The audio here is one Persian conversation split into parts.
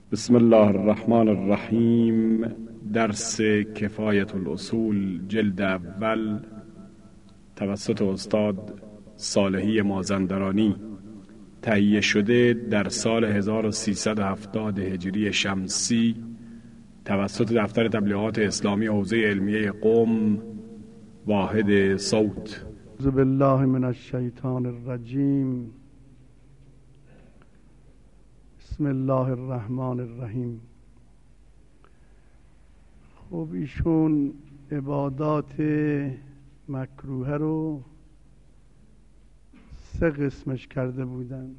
بسم الله الرحمن الرحیم. درس کفایت الاصول جلد اول توسط استاد صالحی مازندرانی، تهیه شده در سال 1370 هجری شمسی توسط دفتر تبلیغات اسلامی حوزه علمیه قم، واحد صوت. اعوذ بالله من الشیطان الرجیم. بسم الله الرحمن الرحیم. خب ایشون عبادات مکروه رو 3 قسمش کرده بودن.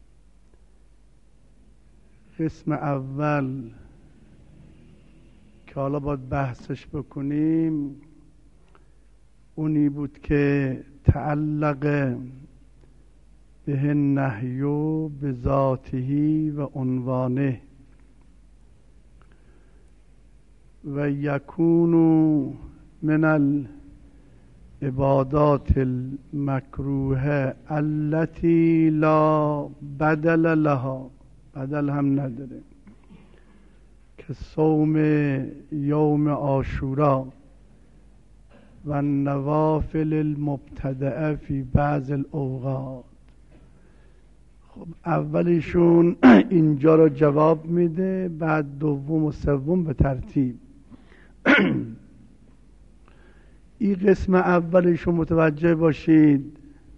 قسم اول که حالا باید بحثش بکنیم اونی بود که تعلق به النهی به ذاته و عنوانه و یکون من العبادات المکروه التي لا بدل لها، بدل هم نداره، که صوم یوم عاشورا و النوافل المبتدعه فی بعض الاوقات. خب اولیشون اینجا رو جواب میده، بعد دوم و سوم به ترتیب. این قسم اولیشون متوجه باشید،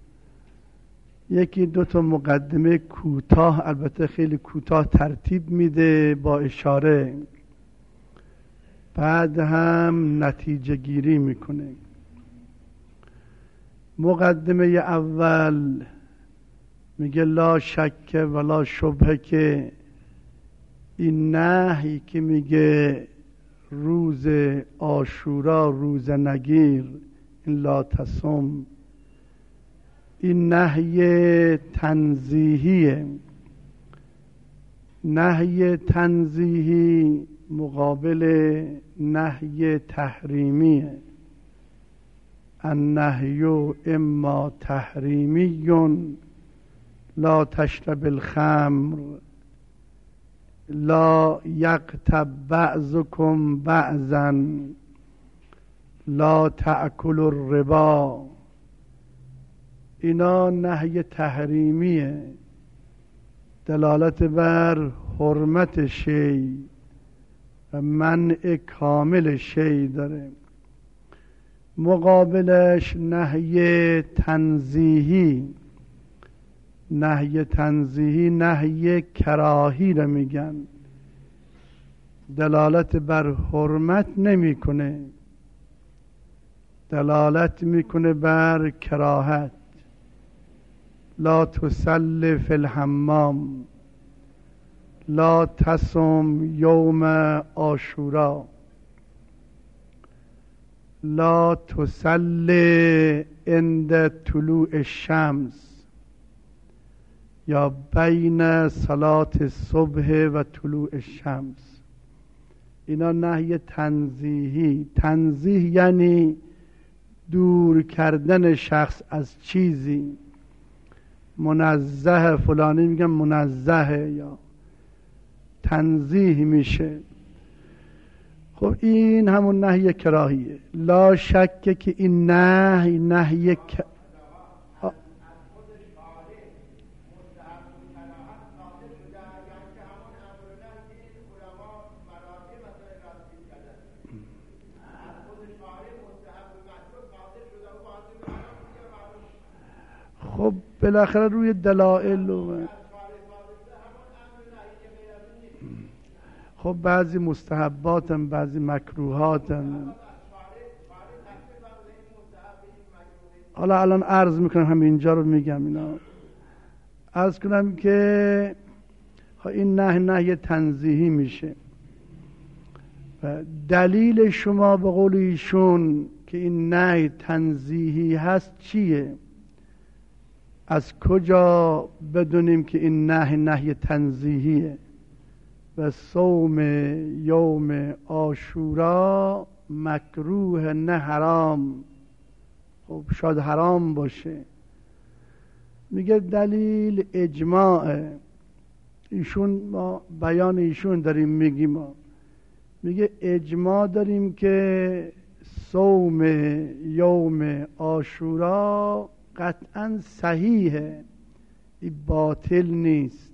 یکی 2 تا مقدمه کوتاه، البته خیلی کوتاه، ترتیب میده با اشاره، بعد هم نتیجه گیری میکنه. مقدمه اول میگه لا شک ولا شبهه که این نهی که میگه روز عاشورا روز نگیر، این لا تصم، این نهی تنزیهیه. نهی تنزیهی مقابل نهی تحریمیه. النهی اما تحریمی، لا تشرب الخمر، لا یغتب بعضکم بعضا، لا تأکل الربا. اینا نهی تحریمیه، دلالت بر حرمت شی و منع کامل شی داره. مقابلش نهی تنزیهی. نهی تنزیهی نهی کراهی رو میگن، دلالت بر حرمت نمیکنه، دلالت میکنه بر کراهت. لا تصل فی الحمام، لا تصم یوم عاشورا، لا تصل عند طلوع الشمس، یا بین صلات الصبح و طلوع الشمس. اینا نهی تنزیهی. تنزیه یعنی دور کردن شخص از چیزی. منزه فلانی میگن منزه، یا تنزیه میشه. خب این همون نهی کراهیه. لا شک که این نهی خب بالاخره روی دلائل خب بعضی مستحباتن، بعضی مکروهاتن. حالا الان عرض میکنم، همین اینجا رو میگم. اینا عرض کنم که این نهی تنزیهی میشه. و دلیل شما به قول ایشون که این نهی تنزیهی هست چیه؟ از کجا بدونیم که این نهی تنزیهیه؟ و صوم یوم عاشورا مکروه، نه حرام. خب شاید حرام باشه. میگه دلیل اجماعه. ایشون، ما بیان ایشون داریم میگیم، ما میگه اجماع داریم که صوم یوم عاشورا قطعا صحیحه، این باطل نیست،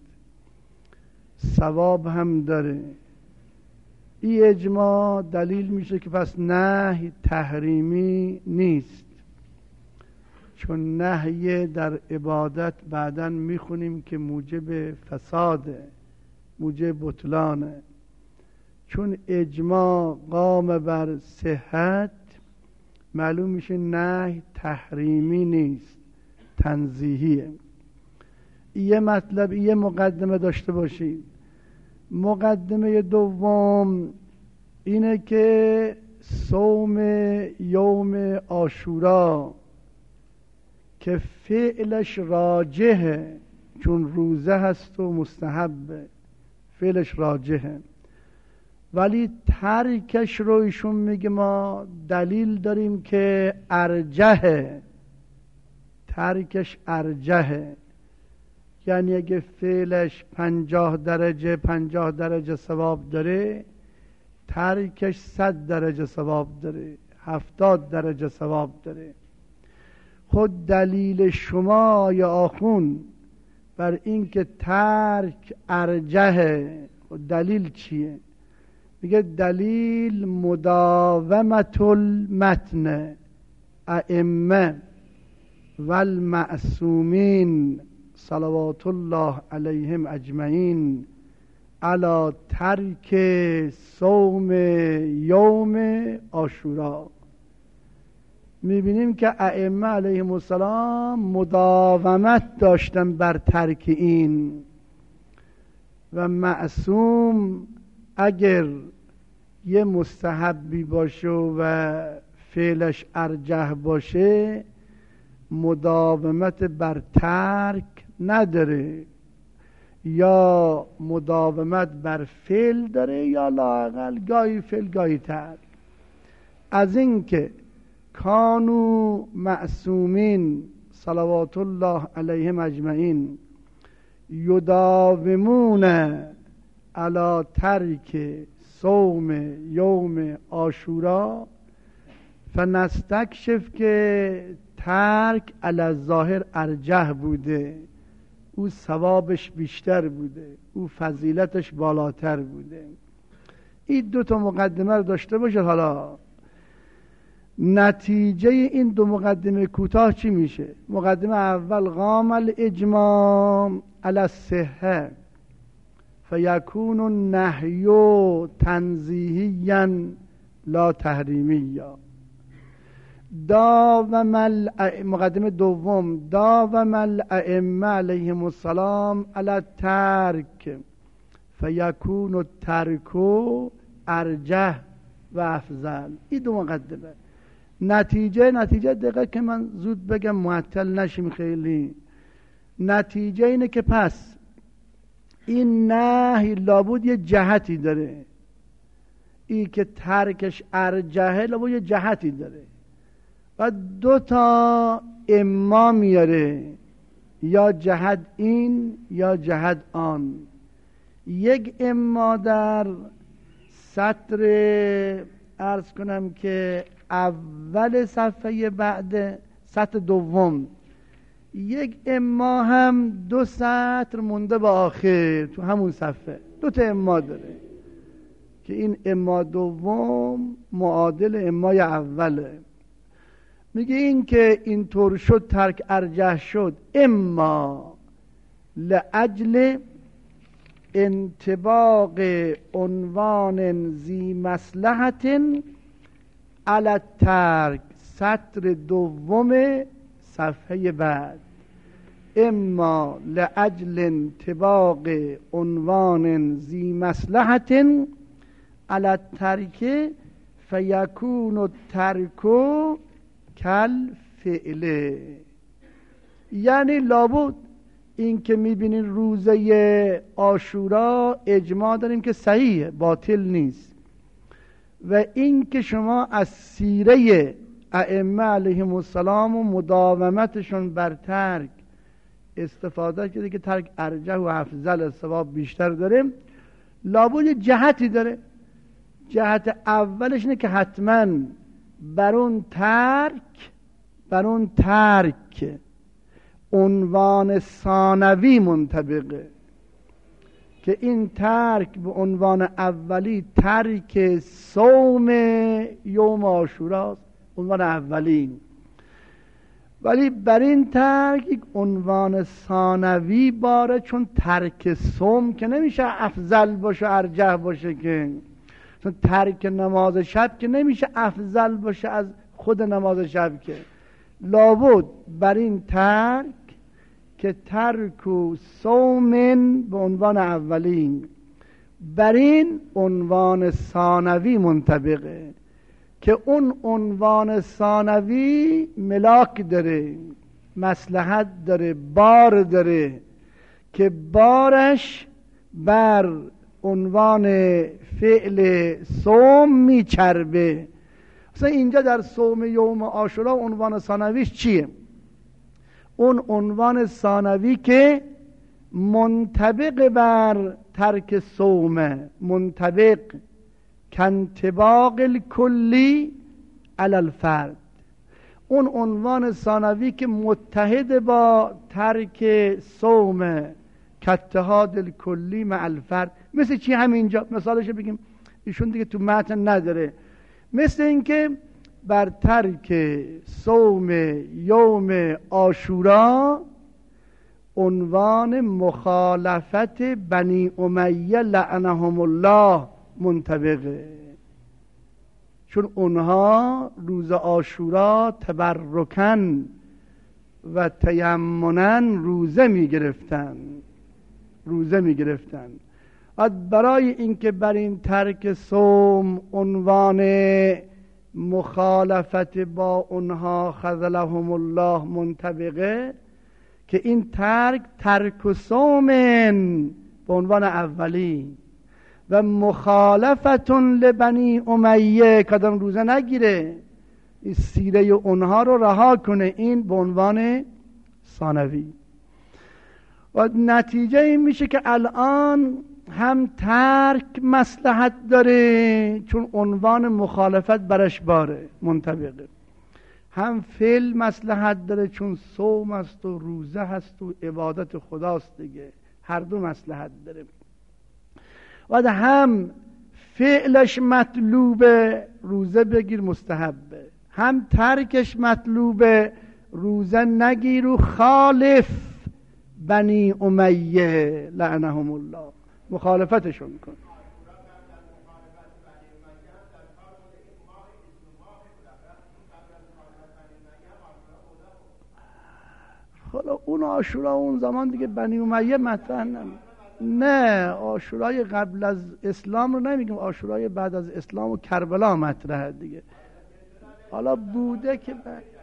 ثواب هم داره. این اجماع دلیل میشه که پس نهی تحریمی نیست، چون نهی در عبادت بعداً میخونیم که موجب فساده، موجب بطلانه. چون اجماع قام بر صحت، معلوم میشه نهی تحریمی نیست، تنزیهیه. یه مطلب، یه مقدمه داشته باشید. مقدمه دوم اینه که صوم یوم عاشورا که فعلش راجحه، چون روزه هست و مستحبه، فعلش راجحه، ولی ترکش رو ایشون میگه ما دلیل داریم که ارجحه، ترکش ارجحه. یعنی اگه فعلش 50 درجه ثواب داره، ترکش 100 درجه ثواب داره، 70 درجه ثواب داره. خود دلیل شما یا آخون بر این که ترک ارجحه، دلیل چیه؟ میگه دلیل مداومت المتن ائمه والمعصومین صلوات الله علیهم اجمعین علی ترک صوم یوم عاشورا. میبینیم که ائمه علیهم السلام مداومت داشتن بر ترک این، و معصوم اگر یه مستحبی باشه و فعلش ارجح باشه، مداومت بر ترک نداره، یا مداومت بر فعل داره، یا لااقل گاهی فعل گاهی ترک. از این که کانوا معصومین صلوات الله علیهم اجمعین یداومون علی ترک صوم یوم عاشورا، فنستکشف که ترک علی الظاهر ارجح بوده، او ثوابش بیشتر بوده، او فضیلتش بالاتر بوده. این دو تا مقدمه رو داشته باشه. حالا نتیجه این دو مقدمه کوتاه چی میشه؟ مقدمه اول قام الاجماع علی الصحه فیکون النهی تنزیهیا لا تحریمیا. مقدمه دوم داوم الائمه علیهم السلام علی الترک فیکون الترک ارجح و افضل. این دو مقدمه. نتیجه دقیقه که من زود بگم معطل نشیم خیلی. نتیجه اینه که پس این نهی لابد یه جهتی داره، این که ترکش ارجحه لابد یه جهتی داره و دو تا اما میاره، یا جهت این یا جهت آن. یک اما در سطر عرض کنم که اول صفحه بعد سطر دوم، یک اما هم 2 سطر مونده به آخر تو همون صفحه 2 تا اما داره که این اما دوم معادل امای اوله. میگه این که اینطور شد ترک ارجح شد، اما لاجل انطباق عنوان ذی مصلحت علی الترک، سطر دوم صفحه بعد. اما لاجل انطباق عنوان ذی مصلحت علی الترک فیکون الترک کل فعله. یعنی لابد این که میبینین روزه عاشورا اجماع داریم که صحیحه، باطل نیست، و این که شما از سیره ائمه علیهم السلام و مداومتشون بر ترک استفاده کرده که ترک ارجح و افضل، ثواب بیشتر داره، لابد یه جهتی داره. جهت اولش اینه که حتما بر اون ترک عنوان ثانوی منطبقه، که این ترک به عنوان اولی ترک صوم یوم عاشوراست، عنوان اولی. ولی بر این ترک یک عنوان ثانوی باره، چون ترک صوم که نمیشه افضل باشه ارجح باشه، که چون ترک نماز شب که نمیشه افضل باشه از خود نماز شب، که لابد بر این ترک که ترک و صوم به عنوان اولی بر این عنوان ثانوی منطبقه، که اون عنوان ثانوی ملاک داره، مصلحت داره، بار داره، که بارش بر عنوان فعل صوم میچربه. مثلا اینجا در صوم یوم عاشورا عنوان ثانویش چیه؟ اون عنوان ثانوی که منطبق بر ترک صومه، منطبق کانطباق الکلی علی الفرد، اون عنوان ثانوی که متحد با ترک صومه، کاتحاد الکلی مع الفرد. مثل چی همینجا؟ مثالش بگیم، ایشون دیگه تو متن نداره، مثل اینکه بر ترک صوم یوم عاشورا عنوان مخالفت بنی امیه لعنهم الله منطبقه، چون اونها روز عاشورا تبرکن و تیمنن روزه می گرفتن. برای اینکه بر این ترک صوم عنوان مخالفت با اونها خذلهم الله منطبقه، که این ترک و صوم به عنوان اولی و مخالفتون لبنی امیه، کدام روزه نگیره، این سیره اونها رو رها کنه، این به عنوان ثانوی. و نتیجه این میشه که الان هم ترک مصلحت داره، چون عنوان مخالفت برش باره، منطبقه، هم فعل مصلحت داره، چون صوم است و روزه هست و عبادت خداست دیگه، هر دو مصلحت داره. و هم فعلش مطلوبه، روزه بگیر مستحبه، هم ترکش مطلوبه، روزه نگیر و خالف بنی امیه لعنهم الله، مخالفتشون کن. حالا اون عاشورا اون زمان دیگه بنی امیه مطرح نه، عاشورای قبل از اسلام رو نمیگیم، عاشورای بعد از اسلام و کربلا مطرحه دیگه. حالا بوده که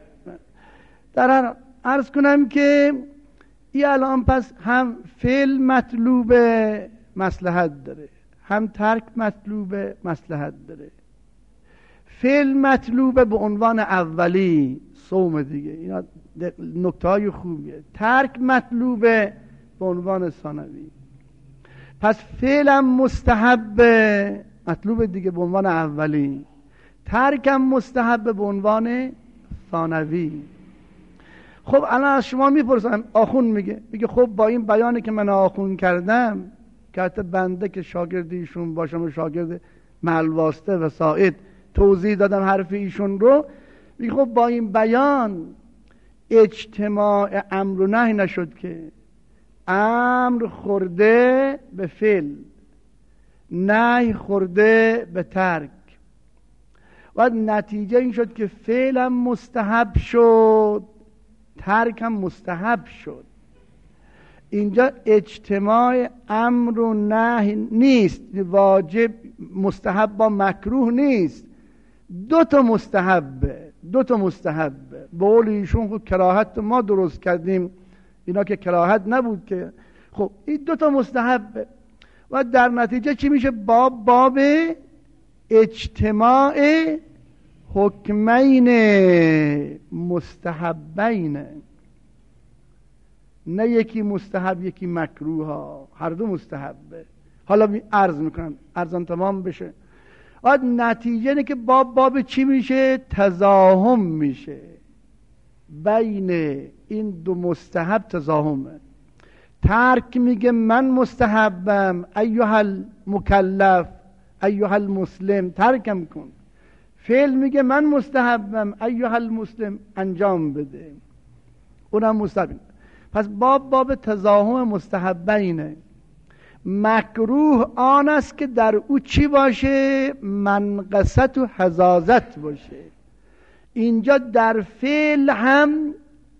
در عرض کنم که این الان پس هم فعل مطلوبه مصلحت داره، هم ترک مطلوبه مصلحت داره. فعل مطلوبه به عنوان اولی صوم دیگه، اینا نکته های خوبیه. ترک مطلوبه به عنوان ثانوی. پس فعلم مستحبه مطلوبه دیگه به عنوان اولی، ترکم مستحبه به عنوان ثانوی. خب الان از شما میپرسن، آخون میگه خب با این بیانی که من آخون کردم، که حتی بنده که شاگرد ایشون باشم و شاگرد محل واسطه و ساعد توضیح دادم حرف ایشون رو، میگه خب با این بیان اجتماع امر و نهی نشد، که امر خورده به فعل، نهی خورده به ترک، و نتیجه این شد که فعلم مستحب شد، ترکم مستحب شد. اینجا اجتماع امر و نهی نیست، واجب مستحب با مکروه نیست، دو تا مستحبه. به قول ایشون خود کراهت ما درست کردیم، اینا که کراهت نبود که. خب این دو تا مستحبه، و در نتیجه چی میشه؟ باب اجتماع حکمین مستحبین. نه یکی مستحب یکی مکروه ها، هر دو مستحبه. حالا عرض میکنم ارزان تمام بشه. نتیجه اینه که باب چی میشه؟ تزاحم میشه بین این دو مستحب، تزاحمه. ترک میگه من مستحبم، ایها المکلف ایها المسلم ترکم کن. فعل میگه من مستحبم، ایها المسلم انجام بده، اونم مستحب. پس باب تزاحم مستحبینه. مکروه آن است که در او چی باشه؟ منقصت و حزازت باشه. اینجا در فعل هم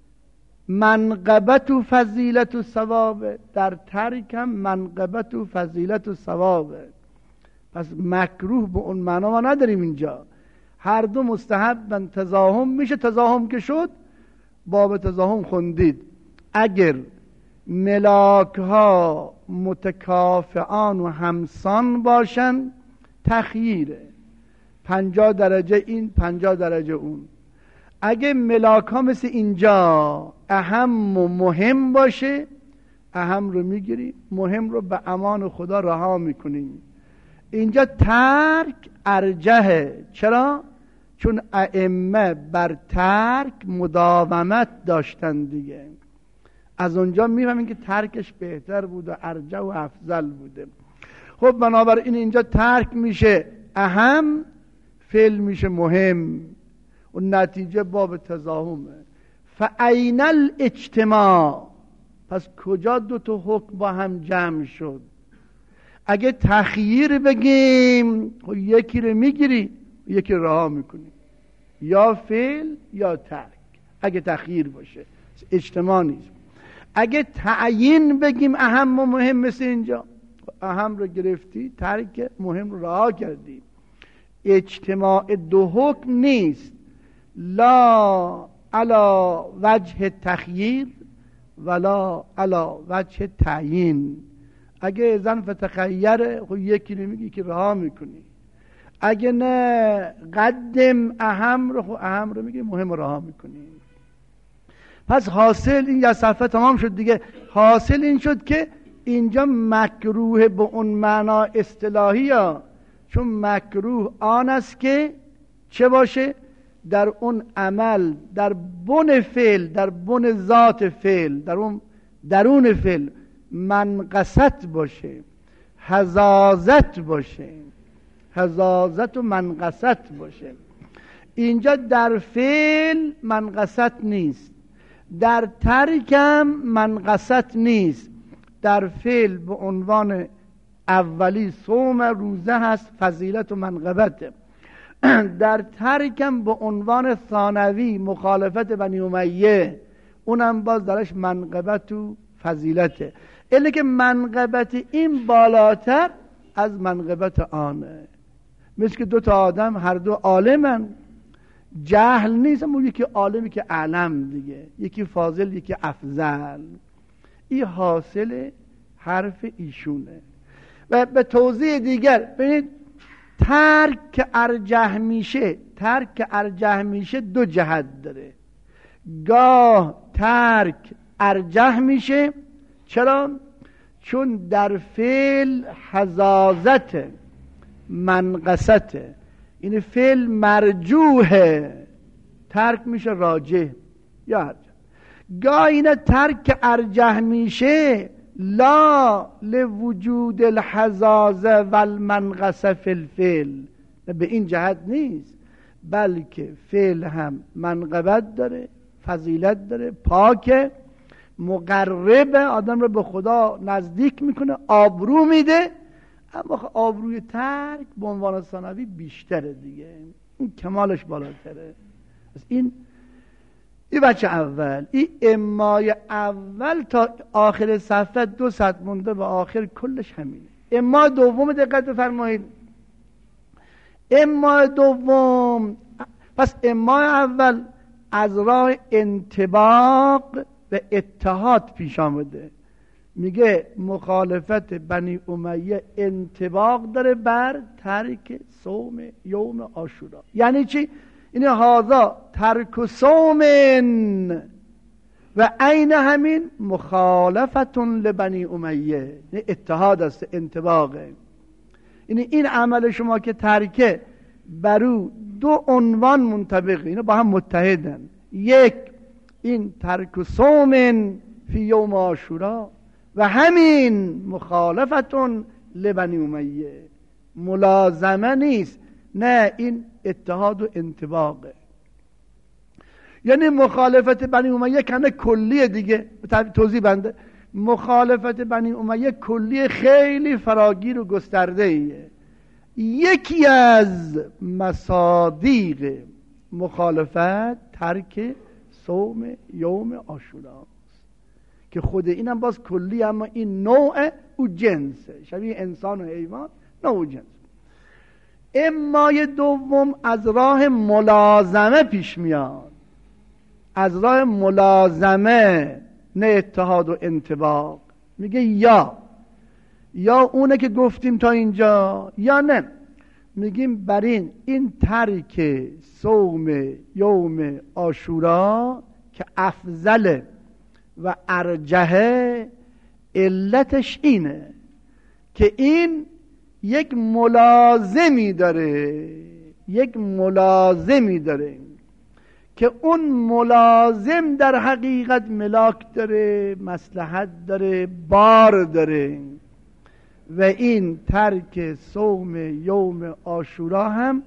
منقبت و فضیلت و ثوابه، در ترک هم منقبت و فضیلت و ثوابه. پس مکروه به اون معنا ما نداریم اینجا، هر دو مستحب. تزاحم میشه. تزاحم که شد، باب تزاحم خوندید. اگر ملاک ها متکافئان و همسان باشن تخییره، 50 درجه این 50 درجه اون. اگه ملاک ها مثل اینجا اهم و مهم باشه، اهم رو میگیری، مهم رو به امان خدا رها میکنیم. اینجا ترک ارجحه. چرا؟ چون ائمه بر ترک مداومت داشتن دیگه. از اونجا میفهمیم که ترکش بهتر بود و ارجح و افضل بوده. خب بنابراین اینجا ترک میشه اهم، فعل میشه مهم، و نتیجه باب تزاحمه. فاین الاجتماع، پس کجا دو تا حکم با هم جمع شد؟ اگه تخییر بگیم یکی رو میگیری یکی رو رها میکنی، یا فعل یا ترک اگه تخییر باشه، اجتماع نیست. اگه تعیین بگیم اهم و مهم، مثل اینجا اهم رو گرفتی، ترک مهم رو رها کردی. اجتماع دو حکم نیست، لا علا وجه تخییر ولا علا وجه تعیین. اگه زن فتخیر خب یکی رو میگی که رها میکنی، اگه نه قدم اهم رو، خب اهم رو میگی مهم رها میکنی. پس حاصل این یه صفحه تمام شد دیگه. حاصل این شد که اینجا مکروه به اون معنا اصطلاحی ها، چون مکروه آن است که چه باشه؟ در اون عمل، در بن فعل، در بن ذات فعل، در اون درون فعل منقصت باشه، حزازت باشه، حزازت و منقصت باشه. اینجا در فعل منقصت نیست، در ترکم منقصت نیست. در فعل به عنوان اولی صوم روزه هست، فضیلت و منقبت. در ترکم به عنوان ثانوی مخالفت بنی امیه، اونم باز درش منقبت و فضیلته. الا که منقبت این بالاتر از منقبت آنه. مثل که دو تا آدم هر دو عالمن، جهل نیست، اما یکی عالمی که اعلم دیگه، یکی فاضل یکی افضل. این حاصل حرف ایشونه. و به توضیح دیگر ببینید، ترک که ارجح میشه، ترک که ارجح میشه دو جهت داره. گاه ترک ارجح میشه، چرا؟ چون در فعل حزازت منقصت، این فعل مرجوحه، ترک میشه راجح یا ارجح. گاه این ترک که ارجح میشه لا لوجود الحزازه والمنقصه فی الفعل، به این جهت نیست، بلکه فعل هم منقبت داره، فضیلت داره، پاکه، مقرب آدم رو به خدا نزدیک میکنه، آبرو میده. اما آبروی ترک به عنوان ثانوی بیشتره دیگه، این کمالش بالاتره. این بچه اول، این امای اول تا آخر صفحه 2 سطر مونده و آخر کلش همینه. اما دوم دقت بفرمایید، اما دوم، پس اما اول از راه انطباق و اتحاد پیش آمده. میگه مخالفت بنی امیه انطباق داره بر ترک صوم یوم عاشورا. یعنی چی؟ این هازا ترک صوم و عین همین مخالفتون لبنی امیه، اتحاد است، انطباقه. یعنی این عمل شما که ترکه برو دو عنوان منطبقه، اینا با هم متحدن. یک، این ترک صوم فی یوم عاشورا و همین مخالفتون لبنی امیه، ملازمه نیست، نه این اتحاد و انطباقه. یعنی مخالفت بنی امیه کنه کلیه دیگه. توضیح بنده، مخالفت بنی امیه کلیه، خیلی فراگیر و گسترده ایه. یکی از مصادیق مخالفت ترک صوم یوم عاشورا که خود اینم باز کلی، اما این نوع او جنسه، شبیه انسان و حیوان، نوع جنس. اما دوم از راه ملازمه پیش میاد، از راه ملازمه، نه اتحاد و انطباق. میگه یا اونه که گفتیم تا اینجا، یا نه میگیم بر این ترک صوم یوم عاشورا که افضل و ارجحه، علتش اینه که این یک ملازمی داره که اون ملازم در حقیقت ملاک داره، مصلحت داره، بار داره. و این ترک صوم یوم عاشورا هم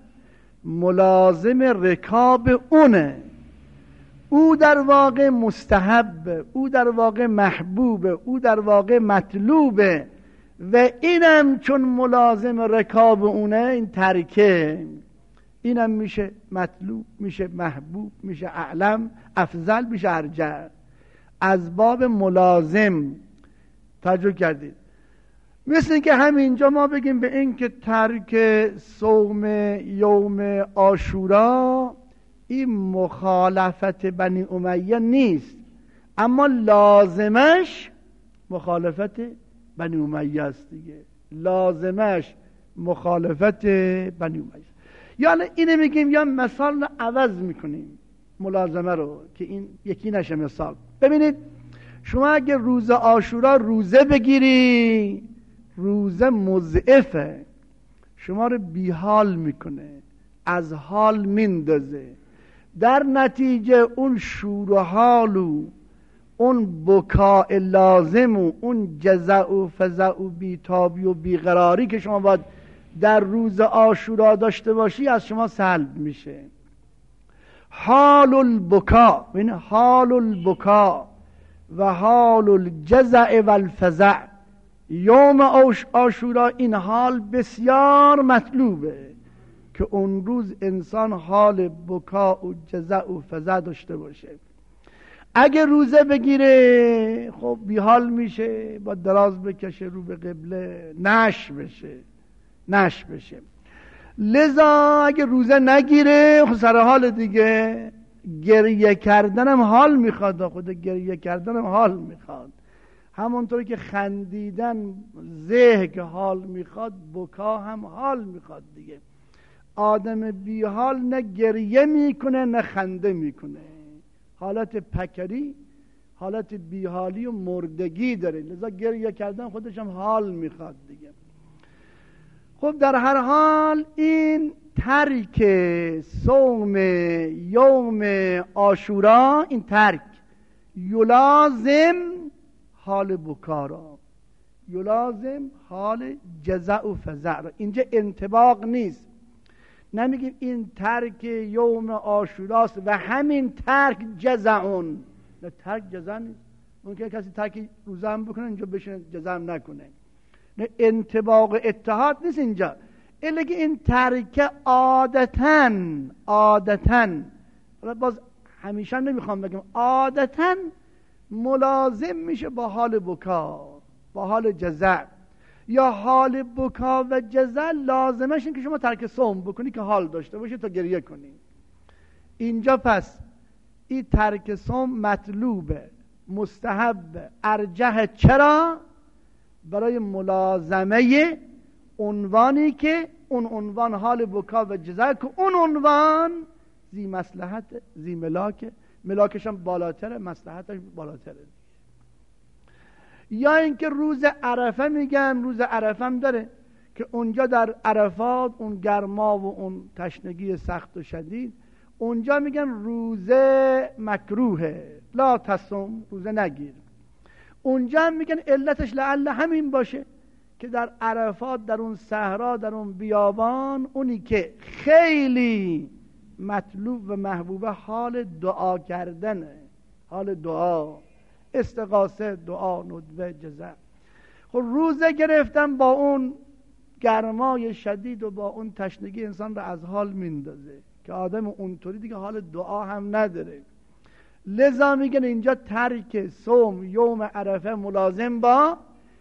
ملازم رکاب اونه. او در واقع مستحب، او در واقع محبوب، او در واقع مطلوبه. و اینم چون ملازم رکاب اونه، این ترکه، اینم میشه مطلوب، میشه محبوب، میشه اعلم، افضل، میشه ارجح. از باب ملازم توجه کردید. مثل اینکه همینجا ما بگیم به این که ترک صوم یوم عاشورا این مخالفت بنی امیه نیست، اما لازمش مخالفت بنی امیه است دیگه. لازمش مخالفت بنی امیه. یعنی اینه میگیم، یا مثال عوض میکنیم ملازمه رو که این یکی نشه مثال. ببینید شما اگه روز عاشورا روزه بگیری، روزه مضعفه، شما رو بیحال میکنه، از حال میندازه. در نتیجه اون شور و حال و اون بکاء لازم و اون جزع و فزع و بیتابی و بیقراری که شما باید در روز عاشورا داشته باشی از شما سلب میشه. حال البکا، این حال البکا و حال الجزع و الفزع یوم عاشورا، این حال بسیار مطلوبه که اون روز انسان حال بکا و جزع و فزع داشته باشه. اگه روزه بگیره خب بیحال میشه، با دراز بکشه رو به قبله، نش بشه. لذا اگه روزه نگیره خب سر حال دیگه، گریه کردنم حال میخواد، خود گریه کردنم حال میخواد. همونطوری که خندیدن زه که حال میخواد، بکا هم حال میخواد دیگه. آدم بیحال نه گریه میکنه نه خنده میکنه، حالت پکری، حالت بیحالی و مردگی داره. لذا گریه کردن خودش هم حال میخواد دیگه. خب در هر حال این ترک صوم یوم عاشورا، این ترک یلازم حال بکارا، یلازم حال جزع و فزع را. اینجا انطباق نیست، نمیگیم این ترک یوم عاشوراست و همین ترک جزعون، نه ترک جزع نیست. ممکنه کسی ترک روزه هم بکنه اینجا بشه جزع هم نکنه، نه انطباق اتحاد نیست اینجا. الگه این ترک عادتاً باز همیشه نمیخوام بگم، عادتاً ملازم میشه با حال بکا، با حال جزع. یا حال بکا و جزع لازمش این که شما ترک صوم بکنی که حال داشته باشه تا گریه کنی. اینجا پس این ترک صوم مطلوبه، مستحب، ارجح. چرا؟ برای ملازمه عنوانی که اون عنوان حال بکا و جزع، که اون عنوان ذی مصلحت، ذی ملاک، ملاکش هم بالاتره، مصلحتش بالاتره. یا اینکه روز عرفه میگن، روز عرفه هم داره که اونجا در عرفات اون گرما و اون تشنگی سخت و شدید، اونجا میگن روزه مکروهه، لا تصم، روزه نگیر. اونجا هم میگن علتش لعل همین باشه که در عرفات، در اون صحرا، در اون بیابان، اونی که خیلی مطلوب و محبوبه حال دعا کردنه، حال دعا، استغاثه، دعا، ندبه، جزع. خب روزه گرفتن با اون گرمای شدید و با اون تشنگی انسان رو از حال میندازه که آدم اونطوری دیگه حال دعا هم نداره. لذا میگن اینجا ترک صوم یوم عرفه ملازم با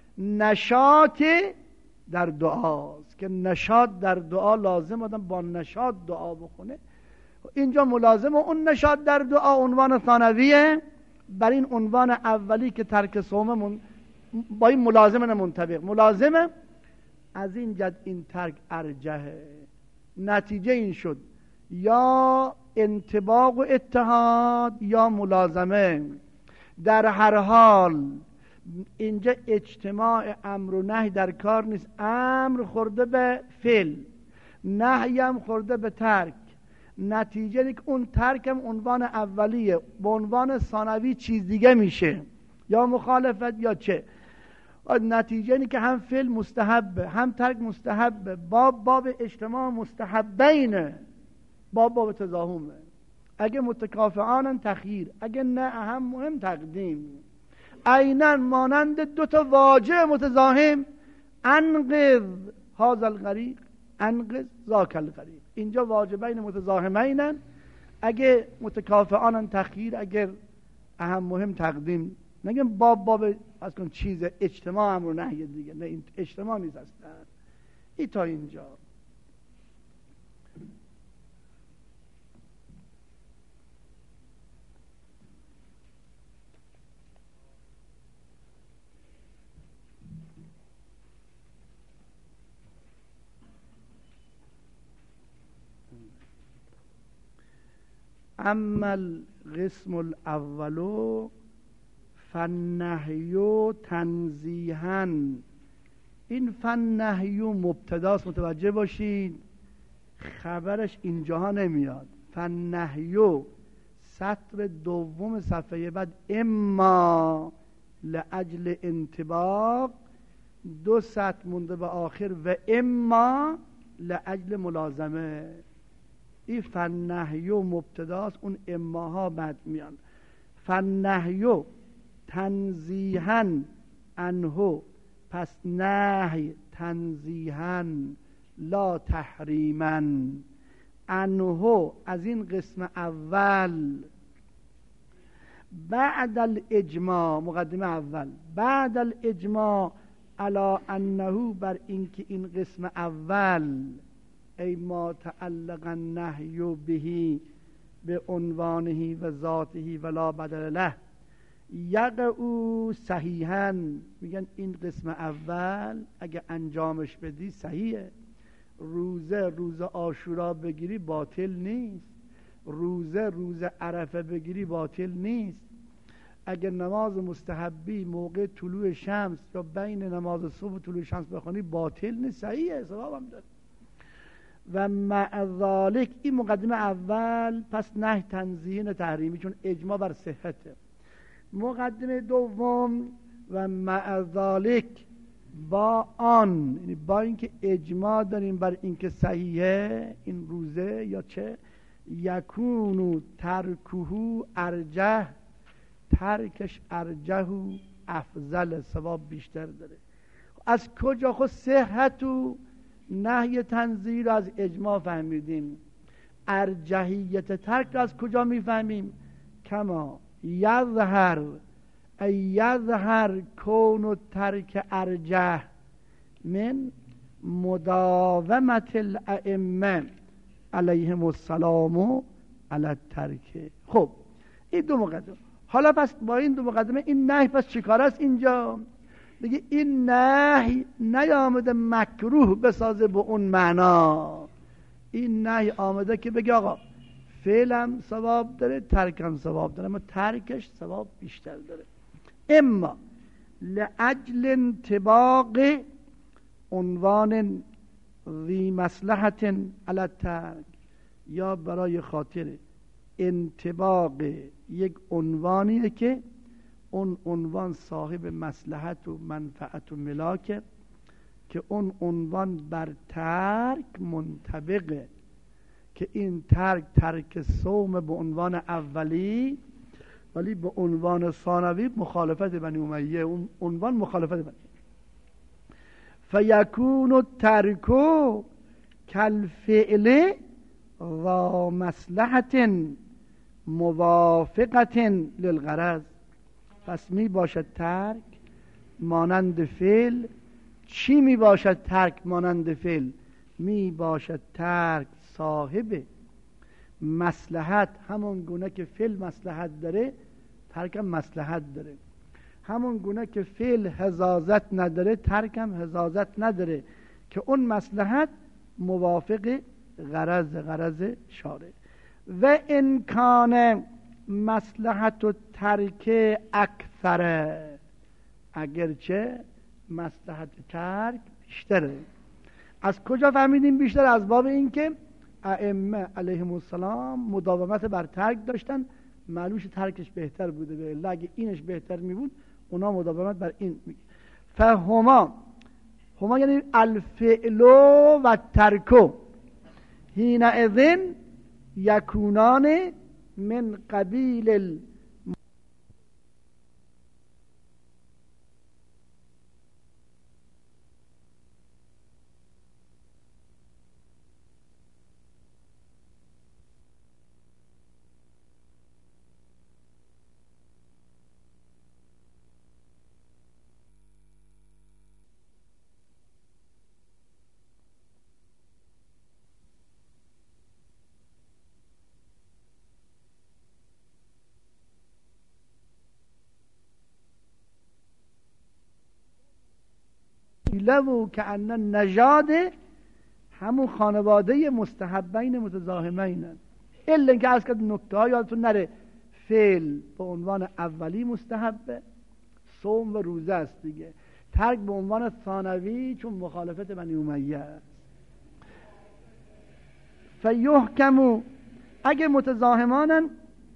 نشاط در دعاست که نشاط در دعا لازم، آدم با نشاط دعا بخونه. اینجا ملازم اون نشاط در دعا عنوان ثانویه بر این عنوان اولی که ترک صوم با این ملازم منطبق، ملازمه. از این جد این ترک ارجحه. نتیجه این شد یا انطباق و اتحاد یا ملازمه. در هر حال اینجا اجتماع امر و نهی در کار نیست. امر خورده به فعل، نهی هم خورده به ترک. نتیجه اینه که اون ترک هم عنوان اولیه، به عنوان ثانوی چیز دیگه میشه، یا مخالفت یا چه. نتیجه اینه که هم فعل مستحبه هم ترک مستحبه. باب اجتماع مستحبینه، باب تزاهمه. اگه متکافئانن تخییر، اگه نه اهم مهم تقدیم. عیناً مانند دو تا واجب متزاحم، انقذ هذا الغریق انقذ ذاک الغریق. اینجا واجبین متزاحمینن، اگه متکافئانن تخییر، اگر اهم مهم تقدیم. نگم باب از کن چیز اجتماع امر و نهی دیگه، نه این اجتماع نیست اصلا. ای تا اینجا اما القسم الاول فالنهی تنزیها. این فالنهی مبتداست، متوجه باشید، خبرش اینجاها نمیاد. فالنهی سطر دوم صفحه بعد، اما لاجل انطباق، دو سطر مونده به آخر، و اما لاجل ملازمه. این فالنهی مبتداست، اون اماها بعد میان. فالنهی تنزیها عنه، پس نهی تنزیها لا تحریما. عنه از این قسم اول، بعد الاجماع، مقدمه اول، بعد الاجماع علی انه، بر اینکه این قسم اول، ای ما تعلق النهی به به عنوانه و ذاته ولا بدل له، یقع صحیحا. میگن این قسم اول اگه انجامش بدی صحیحه. روز عاشورا بگیری باطل نیست، روز عرفه بگیری باطل نیست. اگه نماز مستحبی موقع طلوع شمس یا بین نماز صبح و طلوع شمس بخونی باطل نیست، صحیحه، ثواب هم داره. و مع ذالک، این مقدمه اول، پس نه تنزیه تحریمی، چون اجماع بر صحته. مقدمه دوم، و مع ذالک، با آن، یعنی با اینکه اجماع داریم بر اینکه صحیحه این روزه یا چه، یکونو ترکهو ارجح، ترکش ارجح و افضل، ثواب بیشتر داره. از کجا خود صحت و نهی تنزیه رو از اجماع فهمیدیم؟ ارجحیت ترک رو از کجا میفهمیم؟ کما یظهر کون ترک ارجح من مداومت الائمه علیهم السلام علی الترک. خب این دو مقدمه. حالا پس با این دو مقدمه این نهی پس چیکار است اینجا؟ دیگه این نهی نیامده مکروه بسازه به اون معنا. این نهی آمده که بگه آقا فعلم ثواب داره، ترکم ثواب داره، اما ترکش ثواب بیشتر داره. اما لأجل انطباق عنوان ذی مصلحت علی الترک، یا برای خاطر انطباق یک عنوانیه که اون عنوان صاحب مصلحت و منفعت و ملاکه، که اون عنوان بر ترک منطبقه، که این ترک صوم به عنوان اولی، ولی به عنوان ثانوی مخالفت بنی امیه، اون عنوان مخالفت بنی. فیکون الترک کالفعل و مصلحت موافقت للغرض. پس می باشد ترک مانند فعل. چی می باشد ترک مانند فعل؟ می باشد ترک صاحب مصلحت، همون گونه که فعل مصلحت داره ترکم مصلحت داره، همون گونه که فعل حظاظت نداره ترکم حظاظت نداره، که اون مصلحت موافق غرض شارع. و امکان مصلحت و ترک اکثره، اگرچه مصلحت ترک بیشتره. از کجا فهمیدیم بیشتر؟ از باب این که ائمه علیهم السلام مداومت بر ترک داشتن، معلومش ترکش بهتر بوده، به الا اگه اینش بهتر می بود اونا مداومت بر این میگه. فهما یعنی الفعل و ترک حینئذ یکونان من قبیل لو که ان نژاد همون خانواده مستحبین متزاحمین، الا اینکه از کد نکته ها یادتون نره، فعل به عنوان اولی مستحبه، صوم و روزه است دیگه، ترک به عنوان ثانوی چون مخالفت بنی امیه است. فیحکمو اگه متزاحمانن،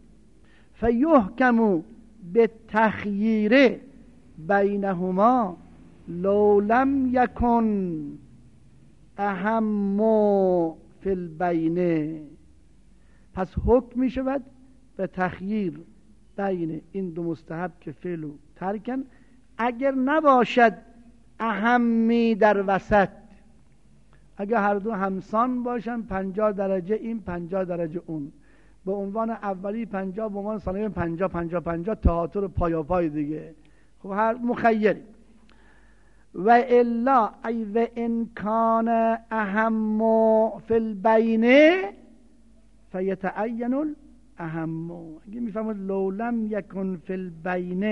فیحکمو به تخییر بینهما لو لم یکن اهم فی البین. پس حکم می شود به تخییر بین این دو مستحب که فعل و ترکن، اگر نباشد اهمی در وسط، اگر هر دو همسان باشن 50 درجه این 50 درجه اون، به عنوان اولی 50 به عنوان ثانوی 50 تئاتر پایاپای دیگه، خب هر مخیری. و الا ای و انکان اهم فی البین فیتعین الاهم. اگه میفهمید لو لم یکن فی البین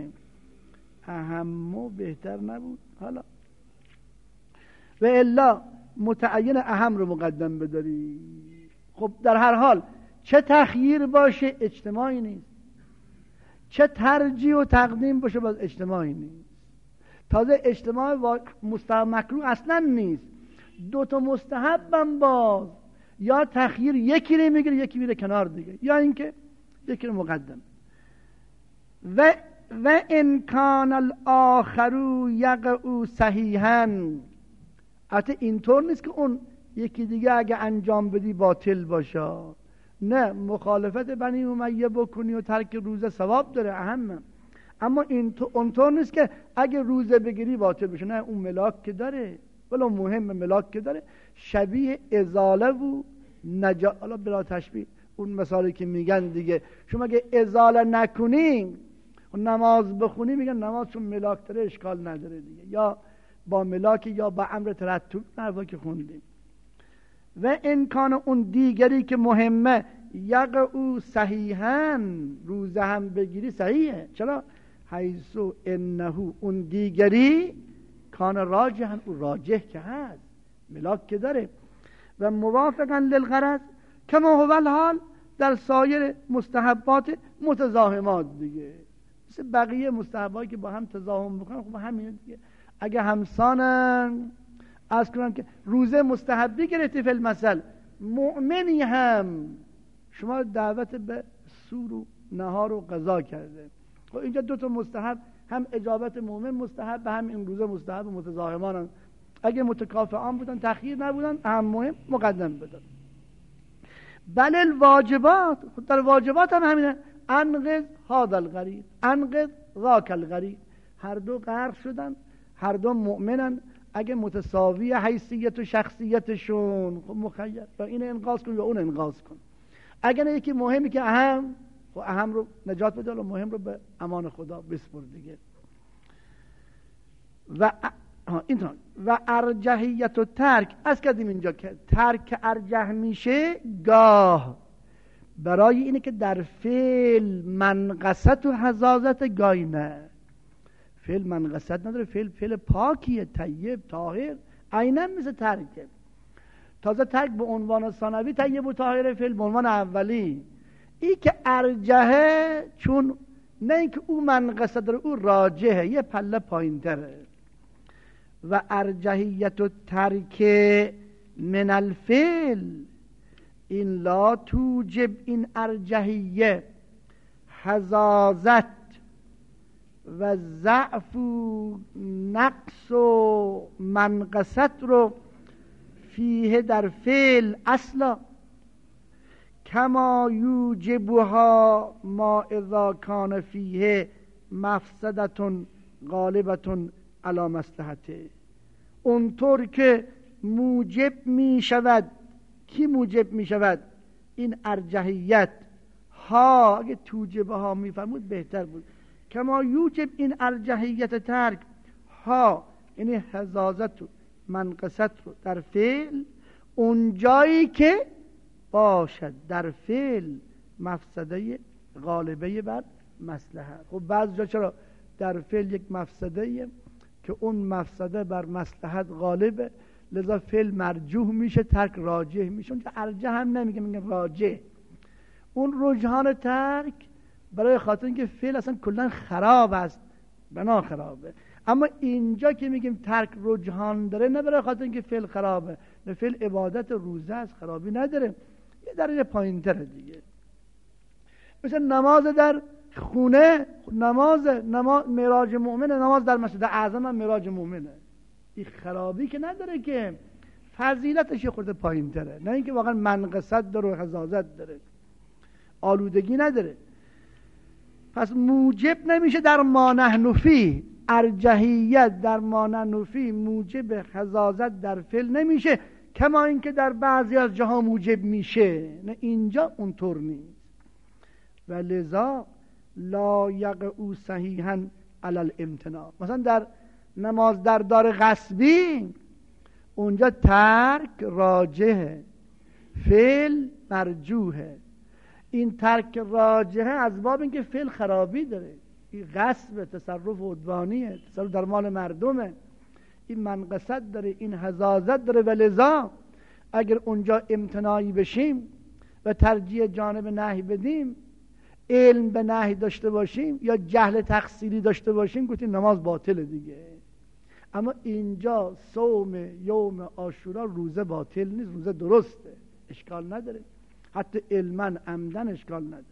اهم بهتر نبود؟ حالا و الا متعین اهم رو مقدم بداری. خب در هر حال چه تخییر باشه اجتماعی نیست، چه ترجیح و تقدیم باشه باز اجتماعی نیست. تازه اجتماع مستحب مکروه اصلا نیست، دو تا مستحبم باز یا تخییر یکی رو میگیره یکی میره کنار دیگه، یا اینکه یکی رو مقدم. و ان کان الاخر یقع صحیحا، البته اینطور نیست که اون یکی دیگه اگه انجام بدی باطل باشه، نه، مخالفت بنی امیه بکنی و ترک روزه ثواب داره اهمه، اما اونطور نیست که اگه روزه بگیری باطل بشه، نه، اون ملاک که داره، ولی مهم ملاک که داره، شبیه ازاله و حالا بلا تشبیه اون مثالی که میگن دیگه، شما اگه ازاله نکنی و نماز بخونی میگن نماز چون ملاک داره اشکال نداره دیگه، یا با ملاک یا با امر ترتب نرفا که خوندیم. و امکان اون دیگری که مهمه یقع صحیحاً، روزه هم بگیری صحیحه. چرا؟ حیثو انه اون دیگری کان راجحاً، اون راجح که هست، ملاک که داره، و موافقاً للغرض کما هو الحال، در سایر مستحبات متزاحمات دیگه، مثل بقیه مستحباتی که با هم تزاحم میکنن، خب همین دیگه. اگه همسانن، عرض کنم که روزه مستحبی گرفتی فی المثل، مؤمنی هم شما دعوت به سور و نهار و قضا کرده، خب اینجا دو تا مستحب، هم اجابت مؤمن مستحب، هم این روزه مستحب و متزاحمان. اگه متکافئان بودن تأخیر نبودن، اهم مهم مقدم بدن. بل الواجبات، در واجبات هم همینه، انقذ هذا الغریق، انقذ ذاک الغریق. هر دو غرق شدن، هر دو مؤمنن، اگه متساوی حیثیت و شخصیتشون، خب مخیر، یا این انقاذ کن یا اون انقاذ کن. اگه نه یکی مهمی که اهم، خب اهم رو نجات بده و مهم رو به امان خدا بسپر دیگه. و ارجحیت و ترک، از کردیم اینجا که ترک ارجح میشه گاه برای اینه که در فعل منقصت و حزازت، گاهی نه. فعل منقصت نداره، فعل پاکیه، طیب، طاهر، عیناً مثل ترکه. تازه ترک به عنوان ثانوی طیب و طاهر، فعل به عنوان اولی. این که ارجحه، چون نه اینکه او منقصت داره، او راجحه، یه پله پایین تره. و ارجحیت و ترک من الفعل این لا توجب، این ارجحیه حزازت و ضعف و نقص و منقصت رو فیه در فعل اصلا، کما یوجبها ما اذا کان فیه مفسدتون غالبتون علی مصلحته. اونطور که موجب می شود، کی موجب می شود؟ این ارجحیت ها، اگه توجبه ها می فرمود بهتر بود. کما یوجب، این ارجحیت ترک ها، یعنی حزازت و منقصت رو در فعل، اون جایی که باشد در فعل مفسده غالبه بر مصلحت. خب بعض جا چرا در فعل یک مفسده که اون مفسده بر مصلحت غالبه، لذا فعل مرجوح میشه، ترک راجح میشه. اونجا ارجح هم نمیگه، میگه راجح. اون رجحان ترک برای خاطر اینکه فعل اصلا کلا خراب است، بنا خرابه. اما اینجا که میگیم ترک رجحان داره، نه برای خاطر اینکه فعل خرابه، نه، فعل عبادت روزه است، خرابی نداره، یه درجه پایین‌تره دیگه. مثل نماز در خونه، نماز معراج مؤمنه، نماز در مسجد اعظم هم معراج مؤمنه، این خرابی که نداره، که فضیلتش یه خورده پایین‌تره، نه اینکه واقعا منقصت داره و حزازت داره، آلودگی نداره. پس موجب نمیشه در ما نحن فیه، ارجحیت در ما نحن فیه موجب حزازت در فعل نمیشه، کما اینکه در بعضی از جاها موجب میشه، نه اینجا اونطور نیست. و لذا لا یقع صحیحا علی الامتناع. مثلا در نماز در دار غصبی، اونجا ترک راجحه، فعل مرجوحه. این ترک راجحه از باب اینکه فعل خرابی داره، این غصب، تصرف عدوانیه، تصرف در مال مردمه، این منقصت داره، این حزازت داره. و لذا اگر اونجا امتناعی بشیم و ترجیح جانب نهی بدیم، علم به نهی داشته باشیم یا جهل تقصیری داشته باشیم، گفتیم نماز باطله دیگه. اما اینجا صوم یوم عاشورا روزه باطل نیست، روزه درسته، اشکال نداره، حتی علما عمدن اشکال نداره.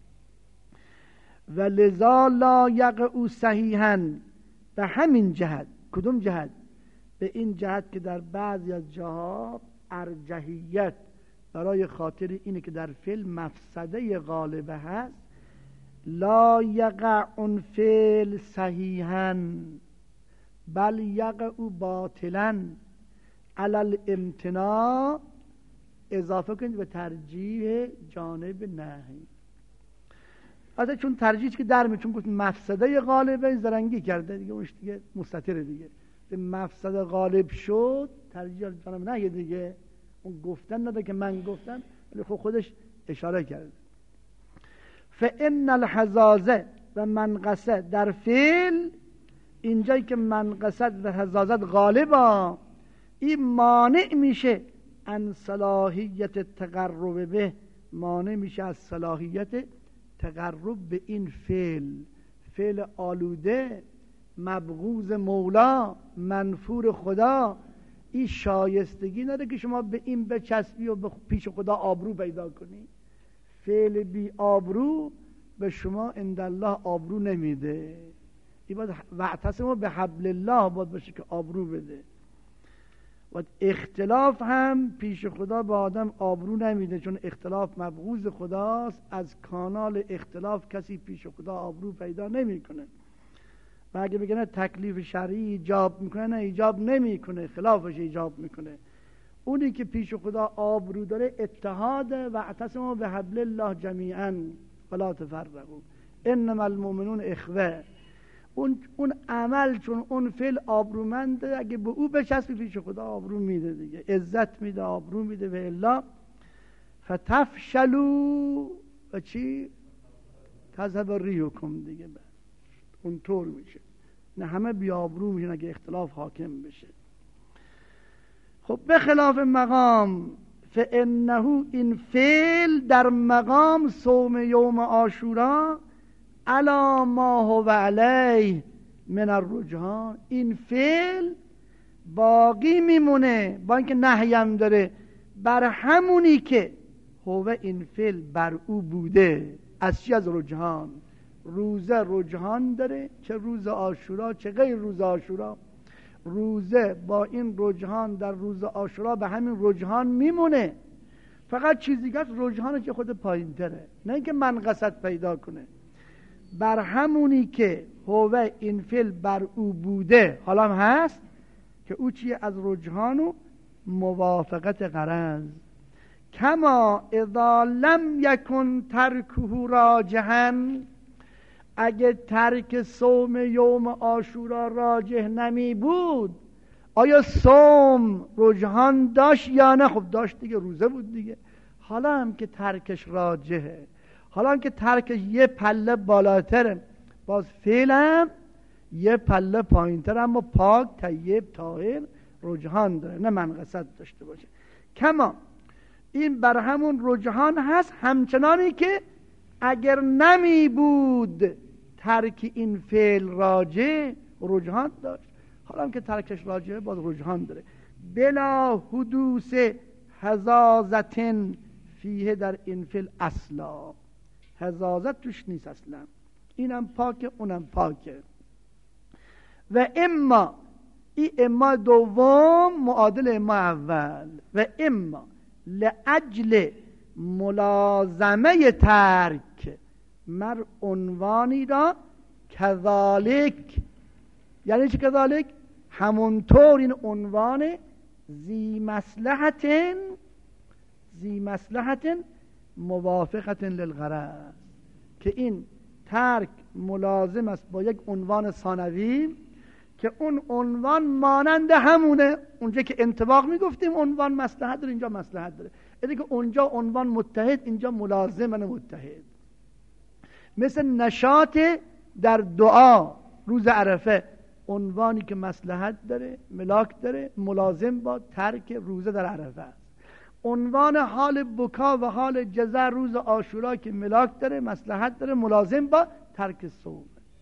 و لذا لا یقع صحیحا، به همین جهت. کدوم جهت؟ به این جهت که در بعضی از جاها ارجحیت برای خاطر اینه که در فعل مفسده غالبه هست، لا یقع اون فعل صحیحا بل یقع باطلا علی الامتناع، اضافه کنید به ترجیح جانب نهی. البته چون ترجیح که در چون گفت مفسده غالبه، زرنگی کرده دیگه، اونش دیگه مستتره دیگه. مفسده غالب شد، ترجیح جانب نهی دیگه، اون گفتن نده که من گفتم، ولی خودش اشاره کرده. فإن الحزازه و منقصه در فعل، اینجایی که منقصت و حزازت غالبا، این مانع میشه ان صلاحیت تقرب به مانع میشه از صلاحیت تقرب به این فعل آلوده، مبغوض مولا، منفور خدا. این شایستگی نداره که شما به این بچسبی و به پیش خدا آبرو پیدا کنی. فعل بی آبرو به شما عندالله آبرو نمیده. این باید واعتصموا بحبل الله باید باشه که آبرو بده. و اختلاف هم پیش خدا به آدم آبرو نمیده، چون اختلاف مبغوض خداست. از کانال اختلاف کسی پیش خدا آبرو پیدا نمیکنه. و اگه بگه نه تکلیف شرعی ایجاب میکنه، نه ایجاب نمیکنه، خلافش ایجاب میکنه. اونی که پیش خدا آبرو داره اتحاد و اعتصموا بحبل الله جمیعا ولا تفرقوا انما المؤمنون اخوه. اون عمل، چون اون فعل آبرومنده، اگه به او بچسبی پیش خدا آبرو میده دیگه، عزت میده، آبرو میده. و الا فتفشلوا و چی؟ تذهب ریحکم دیگه. اون طور میشه، نه همه بی آبرو میشن اگه اختلاف حاکم بشه. خب به خلاف مقام، فانه این فعل در مقام صوم یوم عاشورا علی ما هو علیه من الرجحان، این فعل باقی میمونه با اینکه نهیم داره بر همونی که هو این فعل بر او بوده. از چی؟ از رجحان. روزه رجحان داره، چه روز عاشورا چه غیر روز عاشورا. روزه با این رجحان در روز عاشورا به همین رجحان میمونه، فقط چیزی که رجحانش که خود پایین تره، نه اینکه منقصت پیدا کنه. بر همونی که هو این فعل بر او بوده حالا هم هست، که او چیه؟ از رجحان و موافقت غرض. کما اذا لم یکن ترکه راجحا، اگه ترک صوم یوم عاشورا راجح نمی بود، آیا صوم رجحان داشت یا نه؟ خب داشت دیگه، روزه بود دیگه. حالا هم که ترکش راجحه، حالا هم که ترکش یه پله بالاتره، باز فعلم یه پله پایینتر، اما پاک، طیب، طاهر، رجحان داره، نه منقصت داشته باشه. کما این بر همون رجحان هست، همچنانی که اگر نمی بود ترک این فعل راجع، رجحان داشت. حالا هم که ترکش راجعه باز رجحان داره. بلا حدوث حزازتن فیه، در این فعل اصلا حزازت توش نیست اصلا، اینم پاکه اونم پاکه. و اما، این اما دوم معادل اما اول. و اما لأجل ملازمه ترک مر عنوانی را کذالک، یعنی چه کذالک؟ همونطور این عنوان ذی مصلحت موافقت للغرض، که این ترک ملازم است با یک عنوان ثانوی که اون عنوان مانند همونه. اونجا که انطباق میگفتیم عنوان مصلحت داره، اینجا مصلحت داره. یعنی که اونجا عنوان متحد، اینجا ملازم و متحد. مثل نشاط در دعا روز عرفه، عنوانی که مصلحت داره، ملاک داره، ملازم با ترک روزه در عرفه است. عنوان حال بکا و حال جزع روز عاشورا که ملاک داره، مصلحت داره، ملازم با ترک صوم.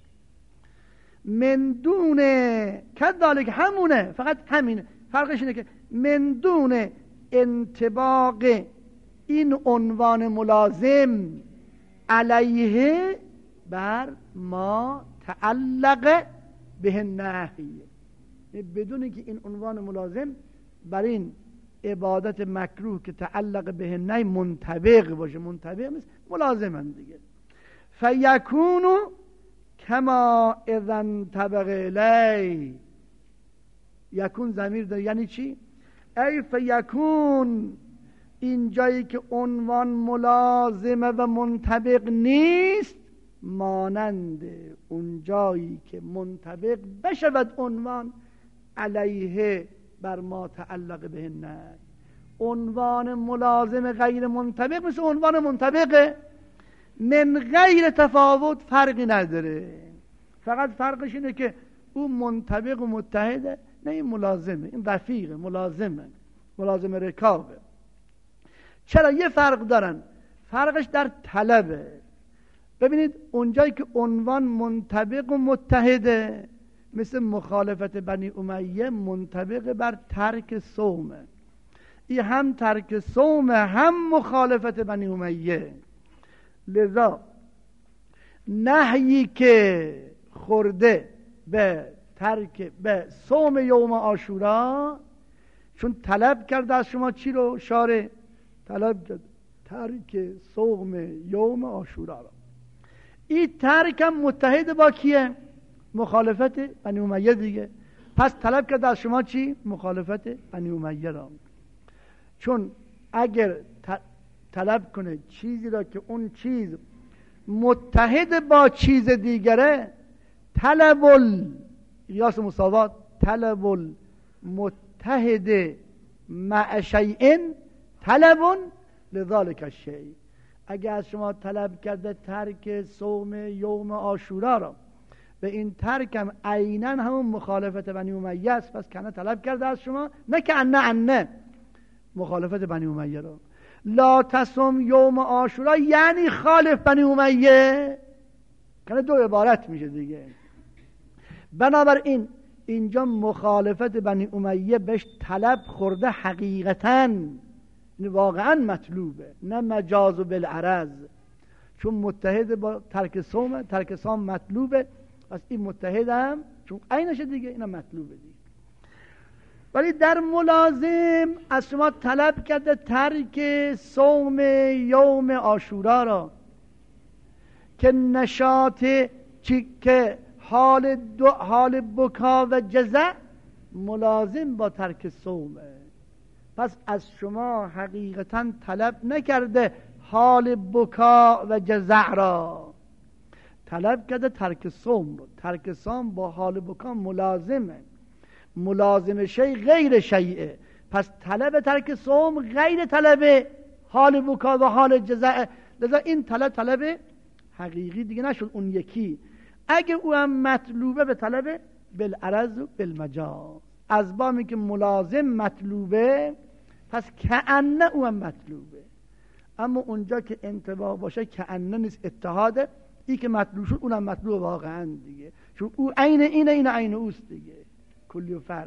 من دون کذالک، همونه، فقط همینه. فرقش اینه که من دون انطباق این عنوان ملازم علیه بر ما تعلق به نهی، بدون که این عنوان ملازم بر این عبادت مکروه که تعلق به نهی منطبق باشه. منطبق نیست، ملازم هم دیگه. فیکونو کما اذن طبق الی، یکون ضمیر داره، یعنی چی؟ ای فیکون، این جایی که عنوان ملازمه و منطبق نیست، مانند اون جایی که منطبق بشود عنوان علیه بر ما تعلق به نه. عنوان ملازم غیر منطبق مثل عنوان منطبقه، من غیر تفاوت، فرقی نداره. فقط فرقش اینه که اون منطبق و متحده، نه این ملازمه، این رفیقه، ملازم رکابه. چرا یه فرق دارن؟ فرقش در طلبه. ببینید اونجایی که عنوان منطبق و متحده، مثل مخالفت بنی امیه منطبق بر ترک صومه، این هم ترک صومه هم مخالفت بنی امیه. لذا نهیی که خورده به صوم یوم عاشورا، چون طلب کرده از شما چی رو؟ شارع طلب کرد ترک صوم یوم عاشورا را. این ترک هم متحد با کیه؟ مخالفت بنی امیه دیگه. پس طلب کرده از شما چی؟ مخالفت بنی امیه را. چون اگر طلب کنه چیزی را که اون چیز متحد با چیز دیگره، طلب قیاس مساوات، طلب المتحد مع شیء طلب لذالک الشیء. اگر از شما طلب کرده ترک صوم یوم عاشورا را، به این ترکم عیناً همون مخالفت بنی امیه است. پس کنه طلب کرده از شما، نه که انه مخالفت بنی امیه را. لا تصم یوم عاشورا یعنی خالف بنی امیه، کنه دو عبارت میشه دیگه. بنابراین اینجا مخالفت بنی امیه بهش طلب خورده حقیقتاً، واقعا مطلوبه، نه مجاز و بالعرض. چون متحد با ترک صوم، ترک صوم مطلوبه، پس این متحد هم چون عینشه دیگه، اینم مطلوبه دیگه. ولی در ملازم از شما طلب کرده ترک صوم یوم عاشورا را که نشاط که حال بکا و جزع ملازم با ترک صومه. پس از شما حقیقتا طلب نکرده حال بکا و جزع را، طلب کرده ترک صوم رو. ترک صوم با حال بکا ملازمه، ملازم شیء غیر شیء. پس طلب ترک صوم غیر طلب حال بکا و حال جزع. لذا این طلب حقیقی دیگه نشد اون یکی. اگه او هم مطلوبه به طلب بالعرض و بالمجاز، از بامی که ملازم مطلوبه پس کأنه او هم مطلوبه. اما اونجا که انطباق باشه کأنه نیست، اتحاده. ای که مطلوب شد اونم مطلوب واقعا دیگه، چون او عین اینه، این عین اوست دیگه. کلی و فرق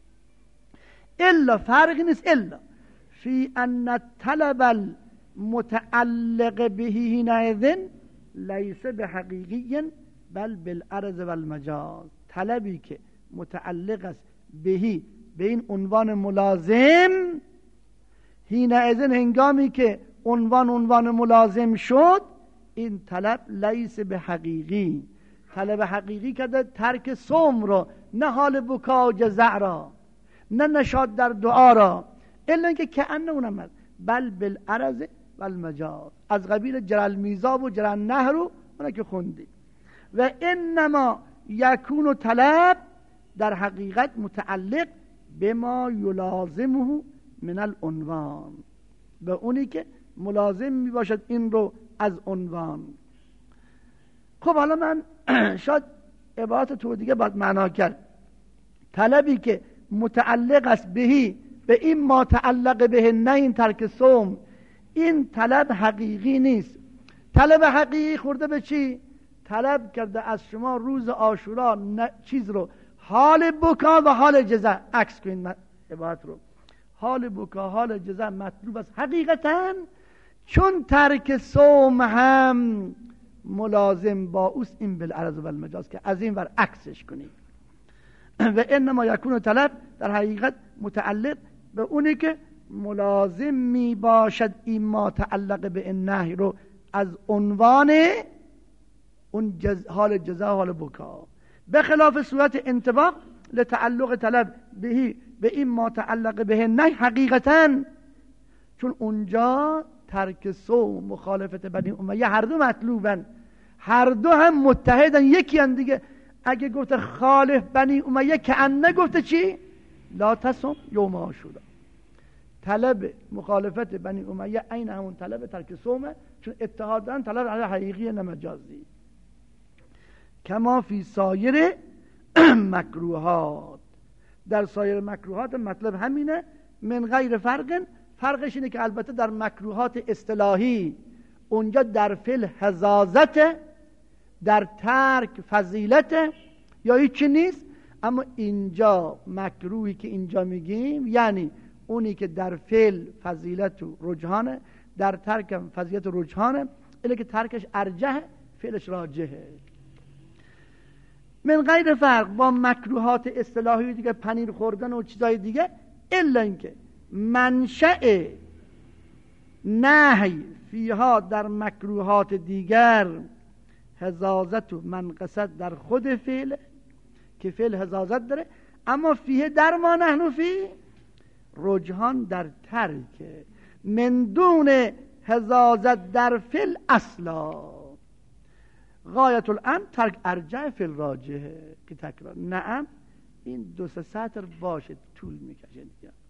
الا فرقی نیست الا فی ان طلب المتعلق به حینئذ لیس بحقیقی بل بالعرض والمجاز. طلبی که متعلق است به این عنوان ملازم، حینئذ هنگامی که عنوان ملازم شد، این طلب لیس به حقیقی، طلب حقیقی کرده ترک صوم رو، نه حال بکا و جزع را، نه نشاط در دعا را، الا اینکه کأنه اونم بل بالعرض والمجاز، از قبیل جرى المیزاب و جرى النهر رو اونه که خوندی. و انما یکون طلب در حقیقت متعلق به ما یلازمه من العنوان، به اونی که ملازم می باشد این رو از عنوان. خب حالا من شاید عبارت تو دیگه باید معنا کرد. طلبی که متعلق است به این ما تعلق به، نه این ترک صوم، این طلب حقیقی نیست. طلب حقیقی خورده به چی؟ طلب کرده از شما روز عاشورا چیز رو، حال بکا و حال جزع. عکس کنید عبارت رو، حال بکا حال جزع مطلوب است حقیقتاً، چون ترک صوم هم ملازم با اوست، این بالعرض و بالمجاز که از این ور عکسش کنید. و انما یکون طلب در حقیقت متعلق به اونی که ملازم می باشد این ما تعلق به این نهی رو از عنوان اون حال جزا حال بکا، به خلاف صورت انطباق لتعلق طلب به این ما تعلق به نهی حقیقتاً، چون اونجا ترک صوم مخالفت بنی امیه هر دو مطلوبن، هر دو هم متحدن، یکی هم دیگه. اگه گفت خالف بنی امیه کأنه گفته چی؟ لا تصم یوم عاشورا. طلب مخالفت بنی امیه عین همون طلب ترک صومه، چون اتحاد دارن، طلب حقیقی نه مجازی. کما فی سایر مکروهات، در سایر مکروهات مطلب همینه، من غیر فرقش اینه که البته در مکروهات اصطلاحی اونجا در فعل حزازت، در ترک فضیلت، یا هیچی نیست. اما اینجا مکروهی که اینجا میگیم یعنی اونی که در فعل فضیلت و رجحانه، در ترک هم فضیلت و رجحانه، الا که ترکش ارجحه، فعلش راجحه. من غیر فرق با مکروهات اصطلاحی دیگه، پنیر خوردن و چیزای دیگه، الا اینکه منشأ نهی فیها در مکروهات دیگر حزازت و منقصت در خود فعل، که فعل حزازت داره، اما فیه در ما نحن فی رجحان در ترک، من دون حزازت در فعل اصلا. غایت الامر ترک ارجع فی الراجح که تکرار. نعم این 2-3 سطر باشه، طول میکشه دیگه.